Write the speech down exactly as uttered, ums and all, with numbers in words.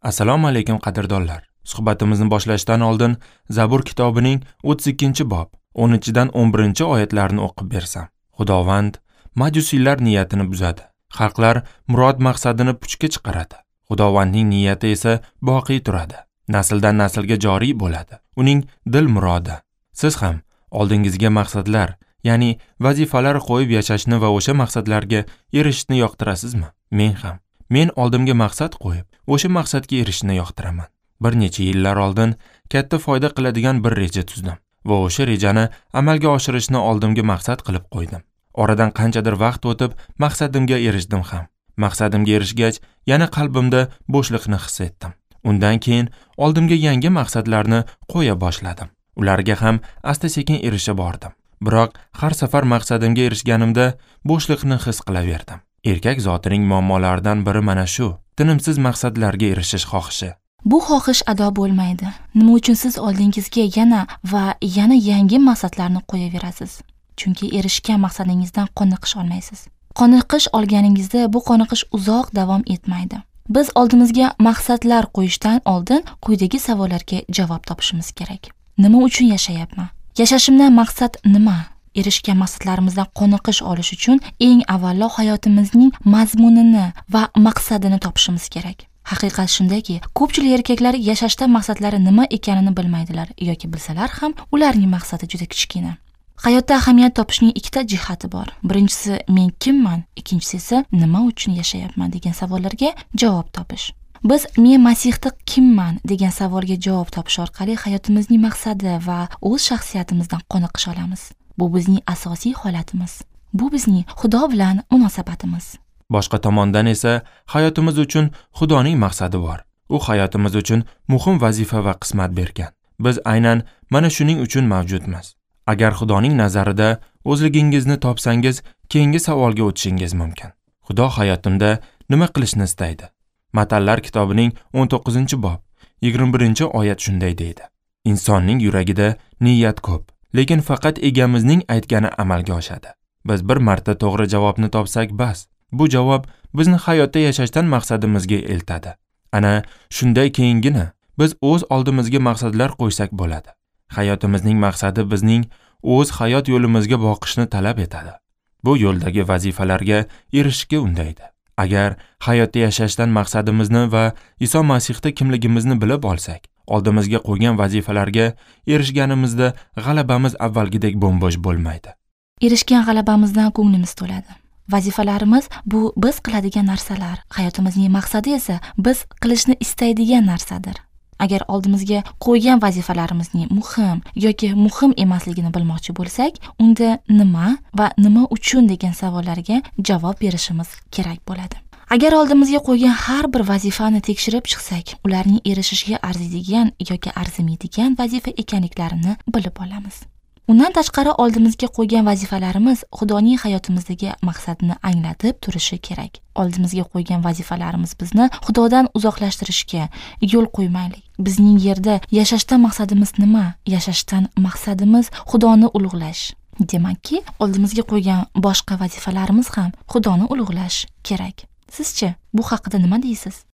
Assalomu alaykum qadrdonlar. Suhbatimizni boshlashdan oldin Zabur kitobining o'ttiz ikkinchi bob o'ninchidan o'n birinchi oyatlarini o'qib bersam. Xudovand majusiylar niyatini buzadi. Xalqlar murod maqsadini puchga chiqaradi. Xudovandning niyati esa boqiy turadi. Nasldan naslga joriy bo'ladi. Uning dil murodi. Siz ham oldingizga maqsadlar, ya'ni vazifalar qo'yib yashashni va o'sha maqsadlarga erishishni yoqtirasizmi? Men ham. Men oldimga maqsad qo'yib, o'sha maqsadga erishishni yoqtiraman. Bir necha yillar oldin katta foyda qiladigan bir reja tuzdim va o'sha rejani amalga oshirishni oldimga maqsad qilib qo'ydim. Oradan qanchadir vaqt o'tib, maqsadimga erishdim ham. Maqsadimga erishgach, yana qalbimda bo'shliqni his etdim. Undan keyin oldimga yangi maqsadlarni qo'ya boshladim. Ularga ham asta-sekin erishib bordim. Biroq har safar maqsadimga erishganimda bo'shliqni his qilaverdim. Erkak zotining muammolaridan biri mana shu: tinimsiz maqsadlarga erishish xohishi. Bu xohish ado bo'lmaydi. Nima uchun siz oldingizga yana va yana yangi maqsadlarni qo'yaverasiz? Chunki erishgan maqsadingizdan qoniqish olmaysiz. Qoniqish olganingizda bu qoniqish uzoq davom etmaydi. Biz oldimizga maqsadlar qo'yishdan oldin quyidagi savollarga javob topishimiz kerak. Nima uchun yashayapman? Yashashimdan maqsad nima? Erishgan maqsadlarimizdan qoniqish olish uchun eng avvalo hayotimizning mazmunini va maqsadini topishimiz kerak. Haqiqat shundaki, ko'pchilik erkaklar yashashdan maqsadlari nima ekanini bilmaydilar yoki bilsalar ham ularning maqsadi juda kichkina. Hayotda ahamiyat topishning ikkita jihati bor. Birinchisi men kimman, ikkinchisi esa nima uchun yashayapman degan savollarga javob topish. Biz men Masihda kimman degan savolga javob topish orqali hayotimizning maqsadi va o'z shaxsiyatimizdan qoniqish olamiz. Bu bizning asosiy holatimiz. Bu bizning Xudo bilan munosabatimiz. Boshqa tomondan esa hayotimiz uchun Xudoning maqsadi bor. U hayotimiz uchun muhim vazifa va qismat bergan. Biz aynan mana shuning uchun mavjudmiz. Agar Xudoning nazarida o'zligingizni topsangiz, keyingi savolga o'tishingiz mumkin. Xudo hayotimda nima qilishni istaydi? Matallar kitobining o'n to'qqizinchi bob yigirma birinchi oyat shunday deydi: Insonning yuragida niyat ko'p, lekin faqat egamizning aytgani amalga oshadi. Biz bir marta to'g'ri javobni topsak bas. Bu javob bizni hayotda yashashdan maqsadimizga eltadi. Ana shunday keyingina biz o'z oldimizga maqsadlar qo'ysak bo'ladi. Hayotimizning maqsadi bizning o'z hayot yo'limizga boqishni talab etadi. Bu yo'ldagi vazifalarga erishishga undaydi. Agar hayotda yashashdan maqsadimizni va Iso Masihda kimligimizni bilib olsak, oldimizga qo'ygan vazifalarga erishganimizda g'alabamiz avvalgidek bo'm-bo'sh bo'lmaydi. Erishgan g'alabamizdan ko'nglimiz to'ladi. Vazifalarimiz bu biz qiladigan narsalar, hayotimizning maqsadi esa biz qilishni istaydigan narsadir. Agar oldimizga qo'ygan vazifalarimizning muhim yoki muhim emasligini bilmoqchi bo'lsak, unda nima va nima uchun degan savollarga javob berishimiz kerak bo'ladi. Agar oldimizga qo'ygan har bir vazifani tekshirib chiqsak, ularning erishishga arziydigan yoki arzimaydigan vazifa ekanliklarini bilib olamiz. Undan tashqari oldimizga qo'ygan vazifalarimiz Xudoning hayotimizdagi maqsadini anglatib turishi kerak. Oldimizga qo'ygan vazifalarimiz bizni Xudodan uzoqlashtirishga yo'l qo'ymaylik. Bizning yerda yashashdan maqsadimiz nima? Yashashdan maqsadimiz Xudoni ulug'lash. Demakki, oldimizga qo'ygan boshqa vazifalarimiz ham Xudoni ulug'lash kerak. Sizchi, bu haqida nima deysiz?